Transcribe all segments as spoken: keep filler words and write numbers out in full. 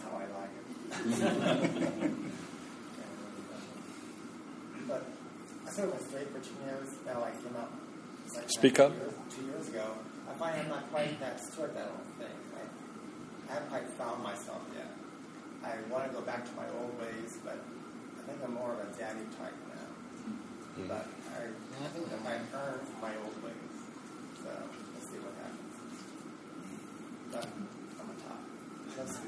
how I like it. But I sort of went straight for chinos. Now I came out. Like Speak up. Two years, two years ago. I find I'm not quite that sort that old thing. I, I haven't quite found myself yet. I want to go back to my old ways, but I think I'm more of a daddy type now. Mm-hmm. But I, I think I might earn from my old ways. So let's see what happens. But I'm a top. That's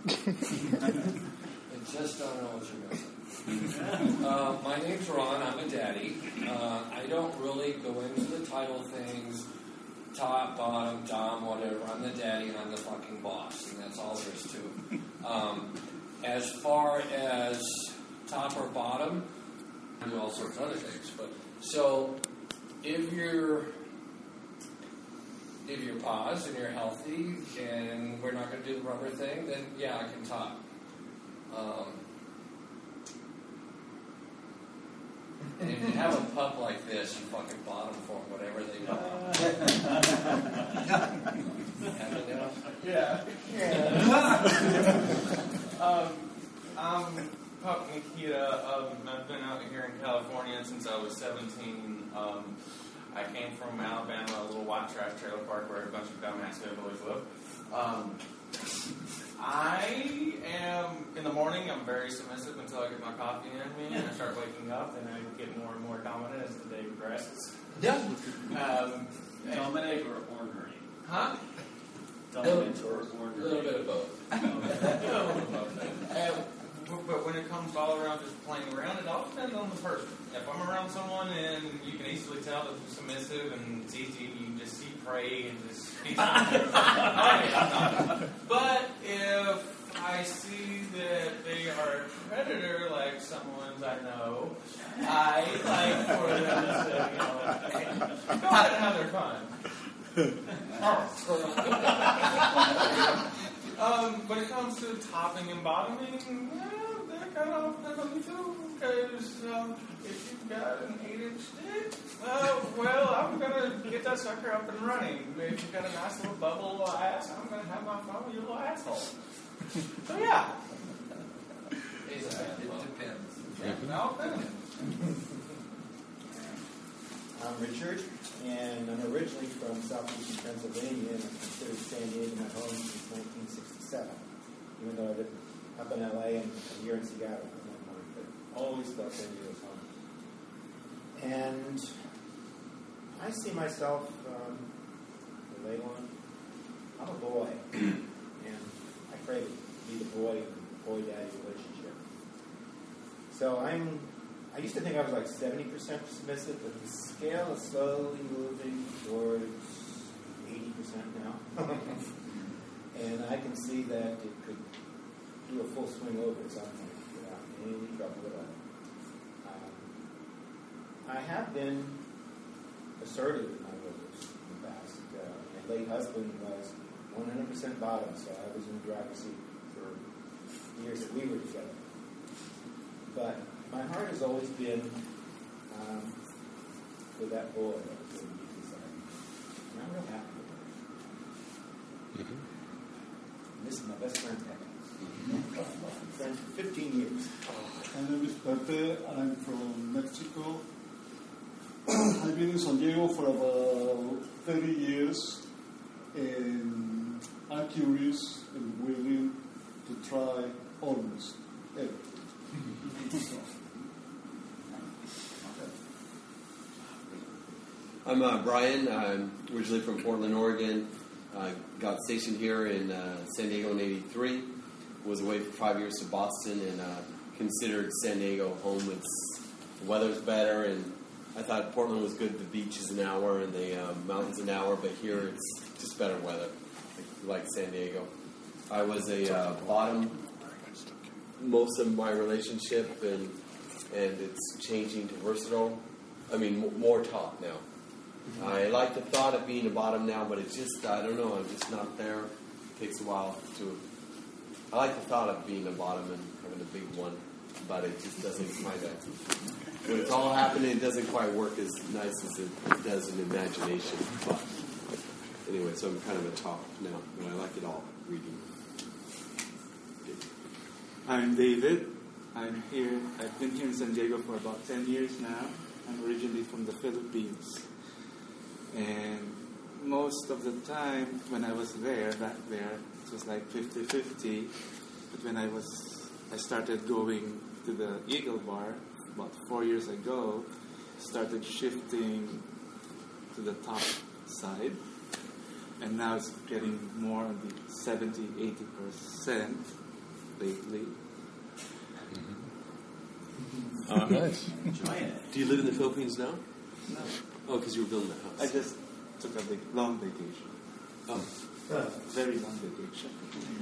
I just don't know what you're missing. uh, my name's Ron. I'm a daddy. Uh, I don't really go into the title things, top, bottom, dom, whatever. I'm the daddy and I'm the fucking boss, and that's all there is to it. Um, as far as top or bottom, I do all sorts of other things. But so if you're if you're paused and you're healthy and we're not going to do the rubber thing, then yeah, I can top. Um, And if you have a pup like this, you fucking bottom for them, whatever they want. Have you now? Yeah. yeah. um, I'm Pup Nikita. Um, I've been out here in California since I was seventeen. Um, I came from Alabama, a little white trash trailer park where a bunch of dumbass hillbillies live. Um, I am, in the morning, I'm very submissive until I get my coffee in me and I start waking up and I get more and more dominant as the day progresses. Yeah. Um, Dominate or ornery? Huh? Dominant or A ornery? little bit of both. Uh, but when it comes to all around just playing around, it all depends on the person. If I'm around someone and you can easily tell that they're submissive and it's easy, you just see prey and just speak something. But if I see that they are a predator, like some ones I know, I like for them to say, you know, go ahead and have their fun. um, when it comes to topping and bottoming, well, they're kind of funny too. Because um, if you've got an eight-inch dick, uh, well, I'm going to get that sucker up and running. If you've got a nice little bubble ass, I'm going to have my fun with your little asshole. So, yeah. It depends. Yeah, it all depends. I'm Richard, and I'm originally from southeastern Pennsylvania, and I've considered San Diego my home since nineteen sixty-seven, even though I lived up in L A and a year in Seattle. Always felt San Diego's home. And I see myself, um, the late one, I'm a boy, and I crave it, be the boy and boy-daddy relationship. So I'm, I used to think I was like seventy percent submissive, but the scale is slowly moving towards eighty percent now. And I can see that it could do a full swing over at some point. Any trouble at all. Um, I have been assertive in my roles in the past. Uh, my late husband was one hundred percent bottom, so I was in the driver's seat for years that we were together. But my heart has always been um, with that boy that was in the music side. And I'm real happy with it. Mm-hmm. This is my best friend, Peggy. Friends for fifteen years. My name is Pepe, and I'm from Mexico. I've been in San Diego for about thirty years, and I'm curious and willing to try almost everything. I'm uh, Brian. I'm originally from Portland, Oregon. I got stationed here in uh, San Diego in eighty-three. Was away for five years to Boston and uh, considered San Diego home. It's, the weather's better, and I thought Portland was good. The beach is an hour and the uh, mountains an hour, but here it's just better weather, like San Diego. I was a uh, bottom most of my relationship, and and it's changing to versatile. I mean, m- more top now. Mm-hmm. I like the thought of being a bottom now, but it's just, I don't know, I'm just not there. It takes a while to... I like the thought of being a bottom and having a big one, but it just doesn't kind of... When it's all happening, it doesn't quite work as nice as it does in imagination. But anyway, so I'm kind of a top now, but I like it all, reading. Good. I'm David. I'm here. I've been here in San Diego for about ten years now. I'm originally from the Philippines. And most of the time when I was there, back there, it was like fifty-fifty. But when I was, I started going to the Eagle Bar about four years ago, started shifting to the top side. And now it's getting more on the seventy, eighty percent lately. Uh, nice. Enjoy it. Do you live in the Philippines now? No. Oh, because you were building a I house. just took a big, long vacation. Oh. Very long vacation.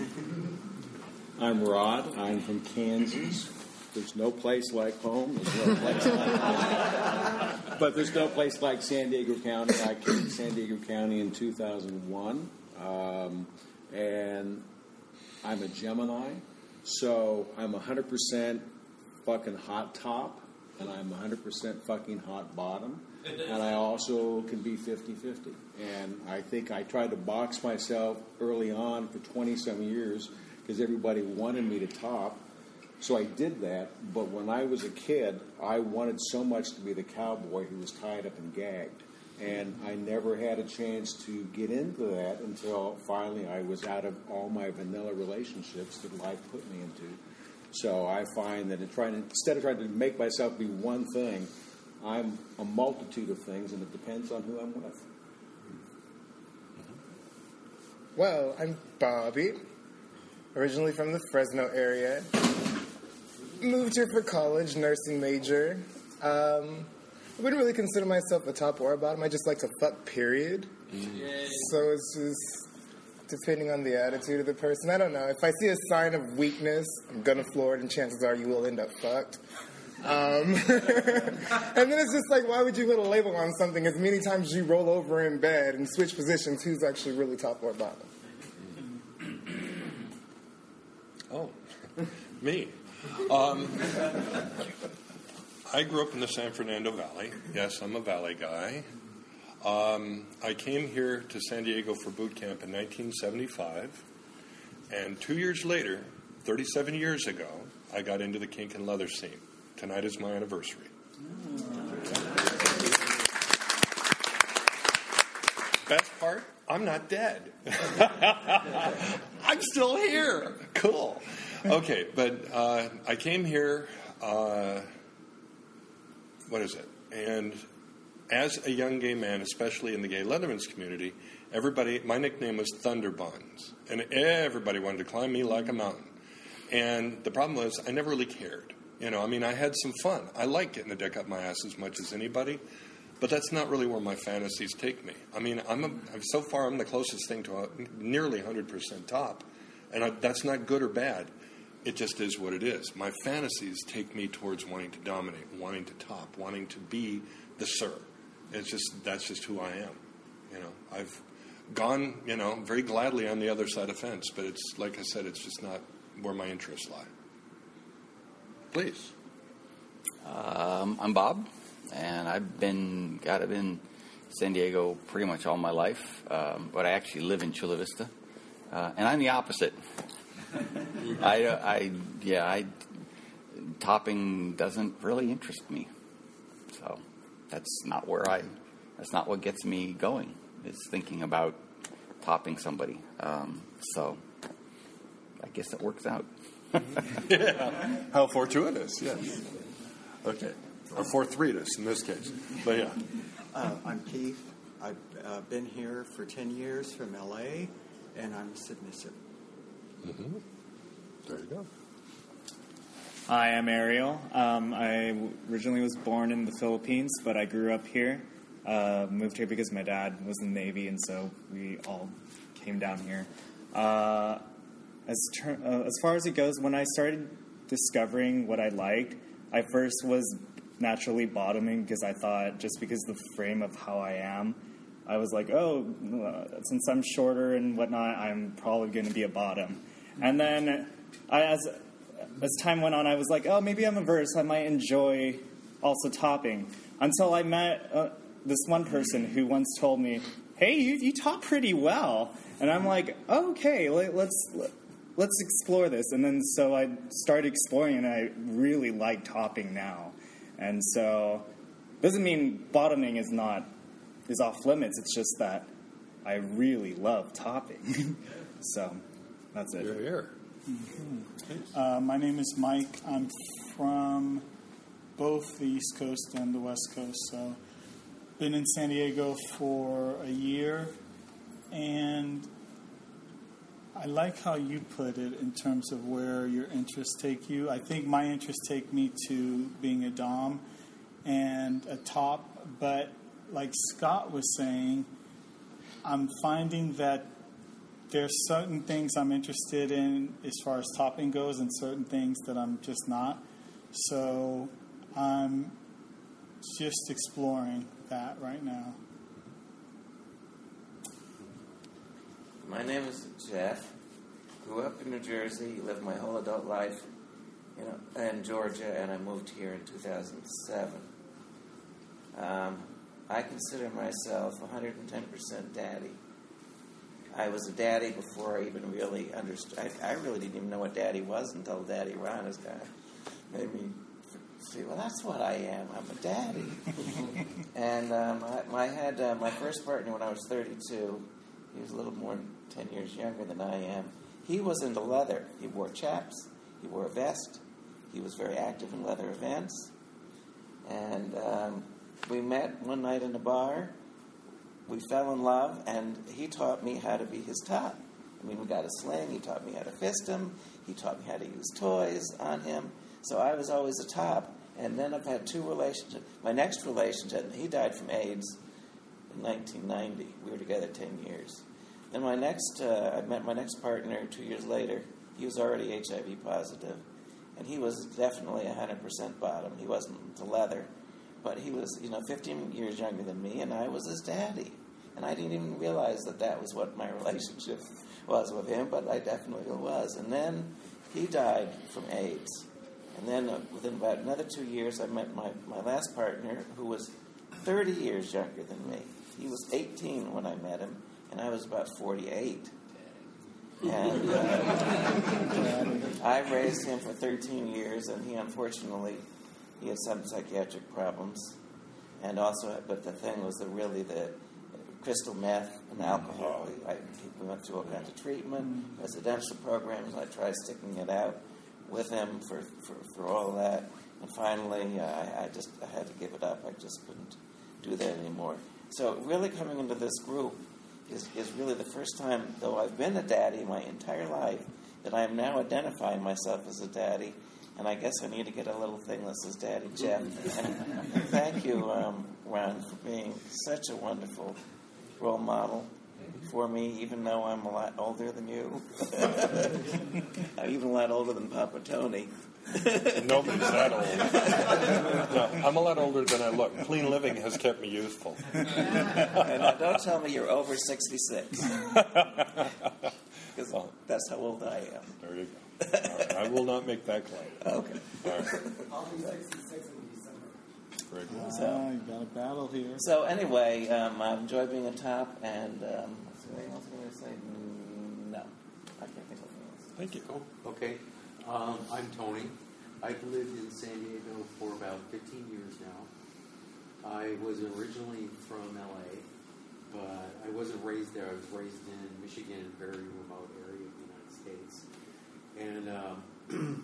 I'm Rod. I'm from Kansas. There's no place like home. There's no place like but there's no place like San Diego County. I came to San Diego County in two thousand one, um, and I'm a Gemini, so I'm one hundred percent fucking hot top, and I'm one hundred percent fucking hot bottom, and I also can be fifty-fifty. And I think I tried to box myself early on for twenty-some years because everybody wanted me to top. So I did that, but when I was a kid, I wanted so much to be the cowboy who was tied up and gagged. And I never had a chance to get into that until finally I was out of all my vanilla relationships that life put me into. So I find that in trying to, instead of trying to make myself be one thing, I'm a multitude of things, and it depends on who I'm with. Well, I'm Bobby, originally from the Fresno area. Moved here for college, nursing major. Um, I wouldn't really consider myself a top or a bottom. I just like to fuck, period. Mm. So it's just depending on the attitude of the person. I don't know. If I see a sign of weakness, I'm gonna floor it, and chances are you will end up fucked. Um, and then it's just like, why would you put a label on something? As many times as you roll over in bed and switch positions, who's actually really top or bottom? Oh, me. Um, I grew up in the San Fernando Valley. Yes, I'm a Valley guy. Um, I came here to San Diego for boot camp in nineteen seventy-five, and two years later, thirty-seven years ago, I got into the kink and leather scene. Tonight is my anniversary. Best part, I'm not dead. I'm still here. Cool. Okay, but uh, I came here, uh, what is it? And as a young gay man, especially in the gay Leatherman's community, everybody, my nickname was Thunder Buns. And everybody wanted to climb me like a mountain. And the problem was I never really cared. You know, I mean, I had some fun. I like getting the dick up my ass as much as anybody. But that's not really where my fantasies take me. I mean, I'm a, so far I'm the closest thing to a nearly one hundred percent top. And I, that's not good or bad. It just is what it is. My fantasies take me towards wanting to dominate, wanting to top, wanting to be the sir. It's just, that's just who I am. You know, I've gone, you know, very gladly on the other side of the fence, but it's, like I said, it's just not where my interests lie. Please. Um, I'm Bob, and I've been, God, I've been in San Diego pretty much all my life, um, but I actually live in Chula Vista, uh, and I'm the opposite. I, I, yeah, I, topping doesn't really interest me, so that's not where I, that's not what gets me going, is thinking about topping somebody, um, so I guess it works out. Yeah. How fortuitous, yes. Okay. Or forthrightus in this case. But yeah. Uh, I'm Keith. I've uh, been here for ten years from L A, and I'm submissive. Mm-hmm. There you go. Hi, I'm Ariel. Um, I originally was born in the Philippines, but I grew up here. Uh, moved here because my dad was in the Navy, and so we all came down here. Uh, as, ter- uh, as far as it goes, when I started discovering what I liked, I first was naturally bottoming because I thought, just because of the frame of how I am, I was like, oh, uh, since I'm shorter and whatnot, I'm probably going to be a bottom. And then I, as as time went on, I was like, oh, maybe I'm a verse. I might enjoy also topping. Until I met uh, this one person who once told me, hey, you, you top pretty well. And I'm like, okay, let, let's... Let, let's explore this. And then so I started exploring, and I really like topping now. And so doesn't mean bottoming is not is off limits. It's just that I really love topping. So that's it. You're here. Mm-hmm. Uh, my name is Mike. I'm from both the East Coast and the West Coast. So been in San Diego for a year, and I like how you put it in terms of where your interests take you. I think my interests take me to being a dom and a top, but like Scott was saying, I'm finding that there's certain things I'm interested in as far as topping goes and certain things that I'm just not. So I'm just exploring that right now. My name is Jeff. Grew up in New Jersey, lived my whole adult life, you know, in Georgia, and I moved here in two thousand seven. Um, I consider myself one hundred ten percent daddy. I was a daddy before I even really understood. I, I really didn't even know what daddy was until Daddy Ron has kind of made me see, well, that's what I am. I'm a daddy. And um, I, I had uh, my first partner when I was thirty-two. He was a little more than ten years younger than I am. He was into leather. He wore chaps. He wore a vest. He was very active in leather events. And um, we met one night in a bar. We fell in love, and he taught me how to be his top. I mean, we got a sling. He taught me how to fist him. He taught me how to use toys on him. So I was always a top. And then I've had two relationships. My next relationship, he died from AIDS in nineteen ninety. We were together ten years. Then my next, uh, I met my next partner two years later. He was already H I V positive, and he was definitely one hundred percent bottom. He wasn't into leather, but he was, you know, fifteen years younger than me, and I was his daddy. And I didn't even realize that that was what my relationship was with him, but I definitely was. And then he died from AIDS. And then uh, within about another two years, I met my, my last partner, who was thirty years younger than me. He was eighteen when I met him, and I was about forty-eight. And uh, I raised him for thirteen years, and he unfortunately, he had some psychiatric problems. And also, but the thing was that really the crystal meth and alcohol. I, we went through all kinds of treatment, residential programs. I tried sticking it out with him for, for, for all that. And finally, uh, I, I just I had to give it up. I just couldn't do that anymore. So really coming into this group is, is really the first time, though I've been a daddy my entire life, that I am now identifying myself as a daddy. And I guess I need to get a little thing that says Daddy Jeff. And thank you, um, Ron, for being such a wonderful role model for me, even though I'm a lot older than you. I'm even a lot older than Papa Tony. Nobody's that old. No, I'm a lot older than I look. Clean living has kept me youthful. And uh, don't tell me you're over sixty-six. Because well, that's how old I am. There you go. All right, I will not make that claim. Okay. All right. I'll be sixty-six in December. Very good. Ah, So, you got a battle here. So anyway, um, I enjoy being a top, and um, is there anything else I'm going to say? Mm, no, I can't think of anything else. Thank you. Oh, okay. Um, I'm Tony. I've lived in San Diego for about fifteen years now. I was originally from L A, but I wasn't raised there. I was raised in Michigan, a very remote area of the United States. And um,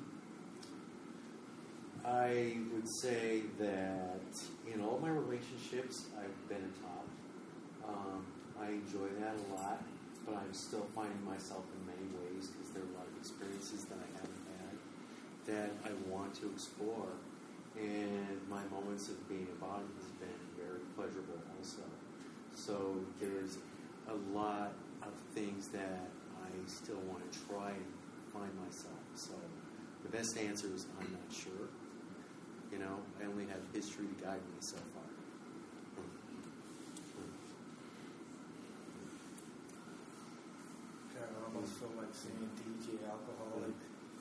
I would say that in all my relationships, I've been a top. Um, I enjoy that a lot, but I'm still finding myself in many ways because there are a lot of experiences that I haven't had that I want to explore. And my moments of being a bottom has been very pleasurable also. So there's a lot of things that I still want to try and find myself. So the best answer is I'm not sure. You know, I only have history to guide me so far. God, I almost feel like saying D J alcoholic.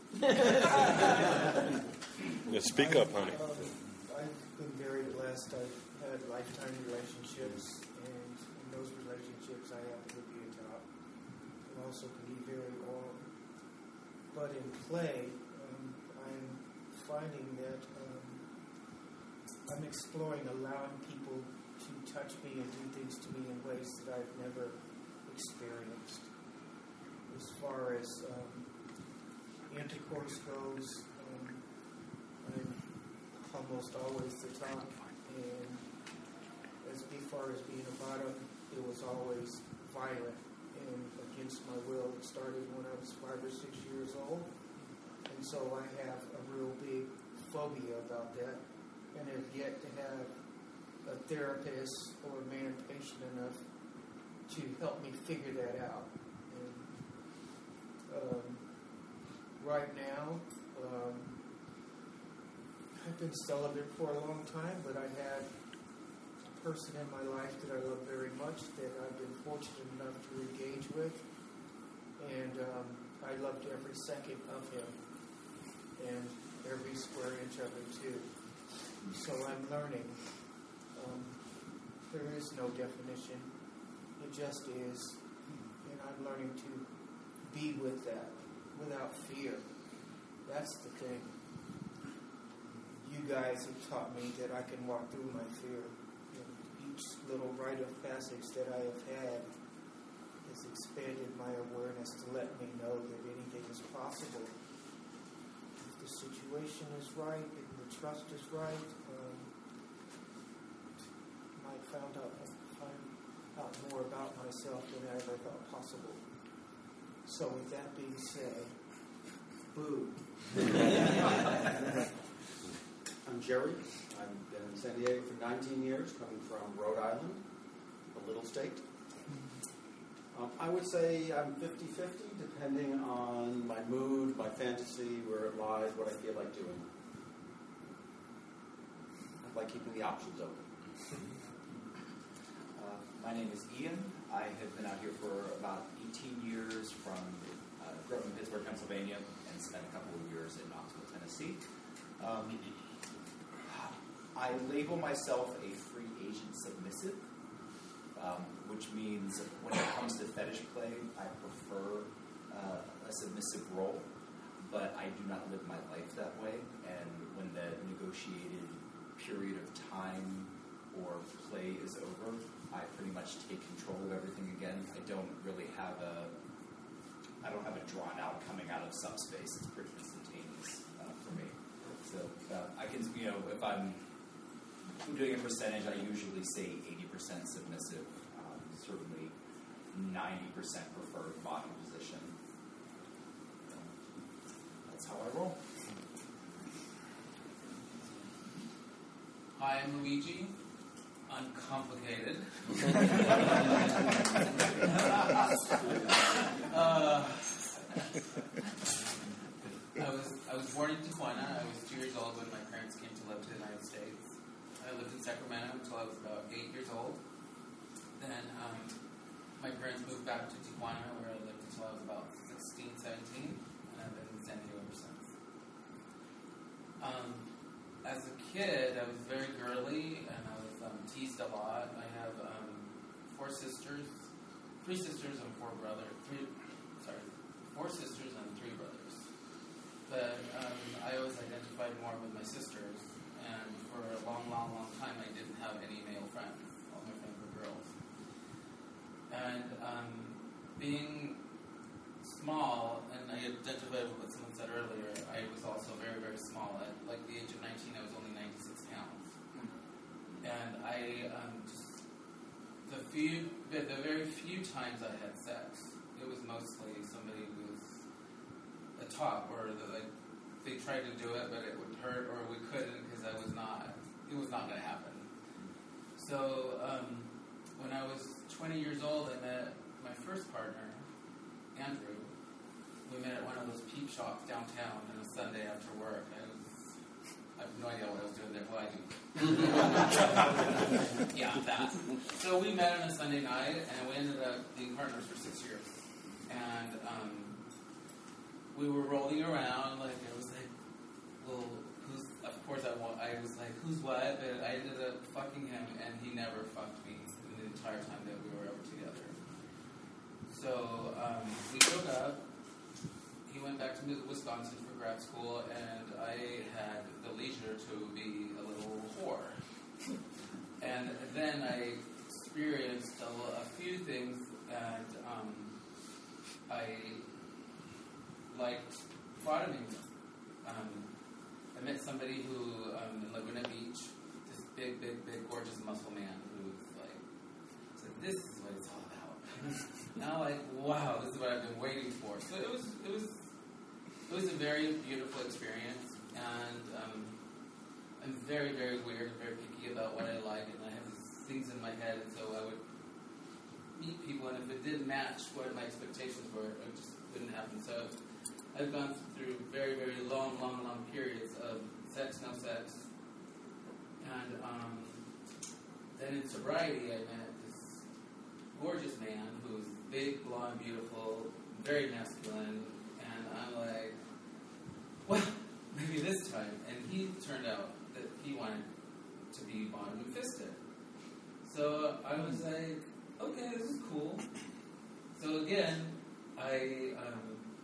Yeah, speak up, honey. Uh, I've been married at last. I've had lifetime relationships, and in those relationships, I happen to be a top. And also can be very warm. but in play, um, I'm finding that um, I'm exploring allowing people to touch me and do things to me in ways that I've never experienced. As far as um, intercourse goes, um, I'm almost always the top, and as far as being a bottom, it was always violent and against my will. It started when I was five or six years old, and so I have a real big phobia about that, and have yet to have a therapist or a man patient enough to help me figure that out. And, um, right now, um, I've been celibate for a long time, but I had a person in my life that I love very much that I've been fortunate enough to engage with, and um, I loved every second of him and every square inch of it too. So I'm learning. Um, there is no definition. It just is, and I'm learning to be with that without fear. That's the thing. You guys have taught me that I can walk through my fear. And each little rite of passage that I have had has expanded my awareness to let me know that anything is possible. If the situation is right and the trust is right, um, I might found out, find out more about myself than I ever thought possible. So with that being said, boo. I'm Jerry. I've been in San Diego for nineteen years, coming from Rhode Island, a little state. Um, I would say I'm fifty-fifty, depending on my mood, my fantasy, where it lies, what I feel like doing. I like keeping the options open. Uh, my name is Ian. I have been out here for about eighteen years from, uh, grew up in Pittsburgh, Pennsylvania, and spent a couple of years in Knoxville, Tennessee. Um, I label myself a free agent submissive, um, which means when it comes to fetish play, I prefer uh, a submissive role, but I do not live my life that way. And when the negotiated period of time or play is over, I pretty much take control of everything again. I don't really have a, I don't have a drawn out coming out of subspace. It's pretty instantaneous uh, for me. So uh, I can, you know, if I'm doing a percentage, I usually say eighty percent submissive, um, certainly ninety percent preferred bottom position. So that's how I roll. Hi, I'm Luigi. Uncomplicated. uh, I was I was born in Tijuana. I was two years old when my parents came to live in the United States. I lived in Sacramento until I was about eight years old. Then um, my parents moved back to Tijuana, where I lived until I was about sixteen, seventeen, and I've been in San Diego ever since. Um, as a kid, I was very girly, and I was um, teased a lot. I have um, four sisters, three sisters and four brothers. Three, sorry, four sisters and three brothers. But um, I always identified more with my sisters, and for a long, long, long time, I didn't have any male friends. All my friends were girls. And um, being small, and I identified with what someone said earlier, I was also very, very small. At like the age of nineteen, I was only ninety-six pounds. And I um, just, the few, the, the very few times I had sex, it was mostly somebody with a top, or the, like, they tried to do it, but it would hurt, or we couldn't because I was not, it was not going to happen. So um, when I was twenty years old, I met my first partner, Andrew. We met at one of those peep shops downtown on a Sunday after work. I was, I have no idea what I was doing there. Well, I do. Yeah, that. So we met on a Sunday night, and we ended up being partners for six years. And um, we were rolling around, like, I was like, well, who's, of course I, wa- I was like, who's what? But I ended up fucking him, and he never fucked me in the entire time that we were ever together. So um, we broke up. He went back to Wisconsin for grad school, and I had the leisure to be a little whore. And then I experienced a, a few things, and um, I liked bottoming. Um, I met somebody who, um, in Laguna Beach, this big, big, big, gorgeous muscle man who was like, said, "This is what it's all about." Now, like, wow, this is what I've been waiting for. So it was, it was, it was a very beautiful experience, and um, I'm very, very weird and very picky about what I like, and I have these things in my head, and so I would meet people, and if it didn't match what my expectations were, it just wouldn't happen. So I've gone through very, very long, long, long periods of sex, no sex, and um, then in sobriety, I met this gorgeous man who's big, blonde, beautiful, very masculine, and I'm like, well, maybe this time. And he turned out that he wanted to be bottom and fisted. So I was like, okay, this is cool. So again, I um,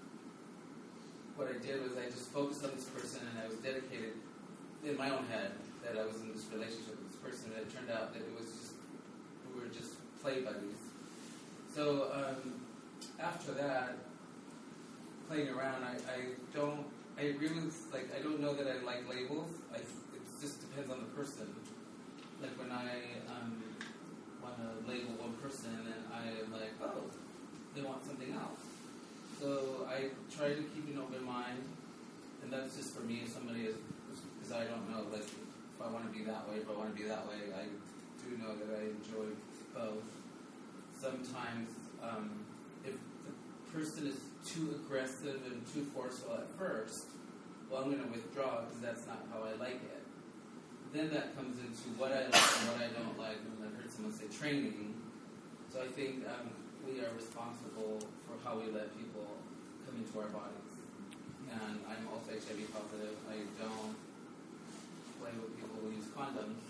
what I did was I just focused on this person, and I was dedicated in my own head that I was in this relationship with this person. And it turned out that it was just we were just play buddies. So um, after that, playing around, I, I don't, I really, like, I don't know that I like labels. I, it just depends on the person. Like when I um, want to label one person, and I am like, oh, they want something else. So I try to keep an open mind, and that's just for me. If somebody is, because I don't know, like, if I want to be that way, if I want to be that way, I do know that I enjoy both. Sometimes, um, if the person is too aggressive and too forceful at first, well, I'm going to withdraw because that's not how I like it. Then that comes into what I like and what I don't like. And I heard someone say training. So I think um, we are responsible for how we let people come into our bodies. And I'm also H I V positive. I don't play with people who use condoms.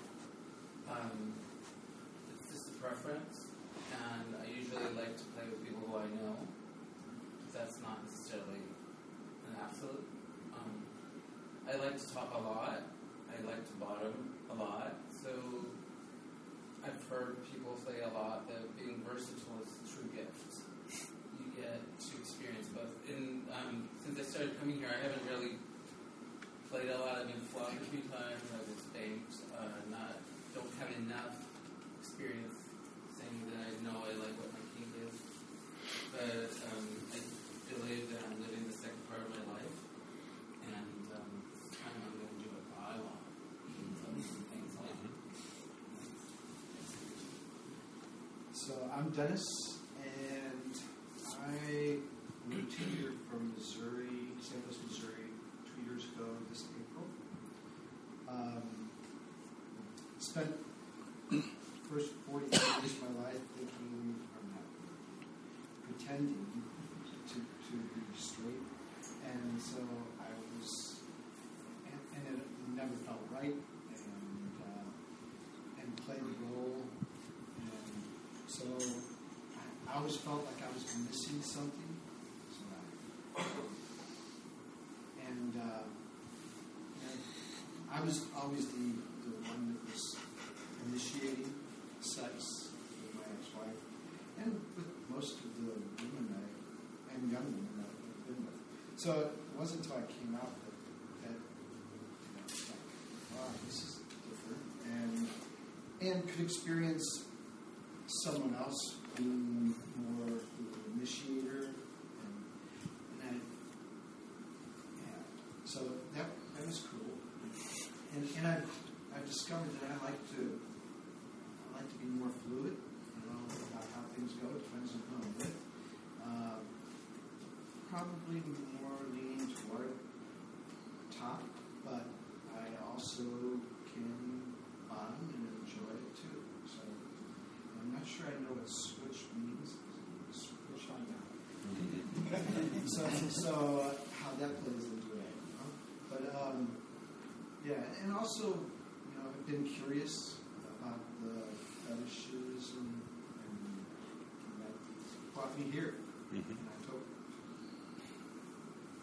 Um, it's just a preference. And I usually like to play with people who I know. That's not necessarily an absolute. Um, I like to talk a lot. I like to bottom a lot. So I've heard people say a lot that being versatile is a true gift. You get to experience both. In, um, since I started coming here, I haven't really played a lot. I've been flogged a few times. I was spanked. Uh, not, don't have enough experience saying that I know I like what my kink is. But um, I believe that I'm living the second part of my life. And um, this time I'm going to do what I want. So I'm Dennis, and I moved here from Missouri, Saint Louis, Missouri, two years ago this April. Um, spent the first forty-five years of my life thinking, or not, pretending to, to be straight, and so I was, and, and it never felt right, and uh, and played the role. So I always felt like I was missing something. So I, and, uh, and I was always the, the one that was initiating sex with my ex-wife, and with most of the women I, and young women I've been with. So it wasn't until I came out that, that you know, it's like, wow, this is different, and and could experience someone else being more the initiator, and, and I, yeah, so that that was cool, and and I I discovered that I like to I like to be more fluid, you know, about how things go. It depends on who I'm with. Uh, probably more leaning toward top, but I also can bottom and enjoy it too. So. I'm not sure I know what switch means. Switch on now. so, so uh, how that plays into it, you know? But um, yeah, and also, you know, I've been curious about the fetishes, and, and that brought me here. Mm-hmm. And I took.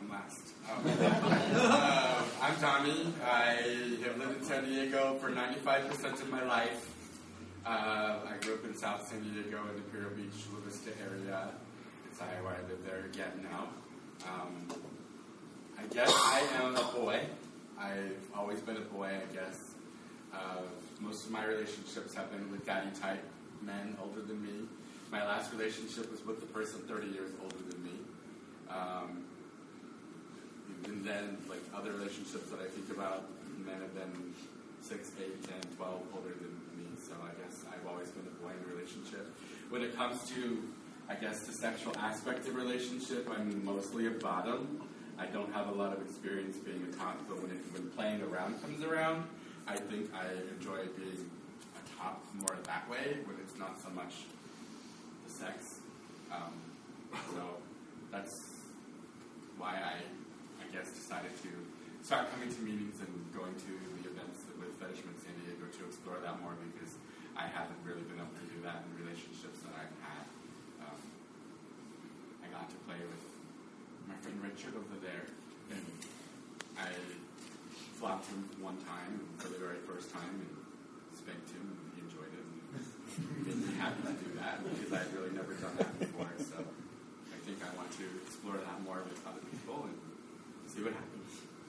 I'm last. Um, uh, I'm Tommy. I have lived in San Diego for ninety-five percent of my life. Uh, I grew up in South San Diego in the Imperial Beach, Chula Vista area. It's Iowa. I live there again now. Um, I guess I am a boy. I've always been a boy, I guess. Uh, most of my relationships have been with daddy-type men older than me. My last relationship was with a person thirty years older than me. Um, and then, like, other relationships that I think about, men have been six, eight, ten, twelve older than me. So I guess I've always been a boy in a relationship. When it comes to, I guess, the sexual aspect of relationship, I'm mostly a bottom. I don't have a lot of experience being a top, but when, it, when playing around comes around, I think I enjoy being a top more that way, when it's not so much the sex. Um, so that's why I, I guess, decided to start coming to meetings and going to the events with Fetishman San Diego to explore that more, because I haven't really been able to do that in relationships that I've had. Um, I got to play with my friend Richard over there, and I flopped him one time for the very first time and spanked him, and he enjoyed it. And made me happy to do that because I'd really never done that before. So I think I want to explore that more with other people and see what happens.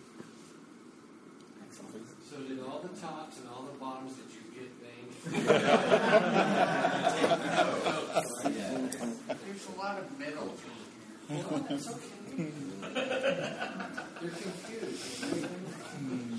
So did all the tops and all the bottoms that you get banged? There's a lot of middle. Well, that's okay. They're confused.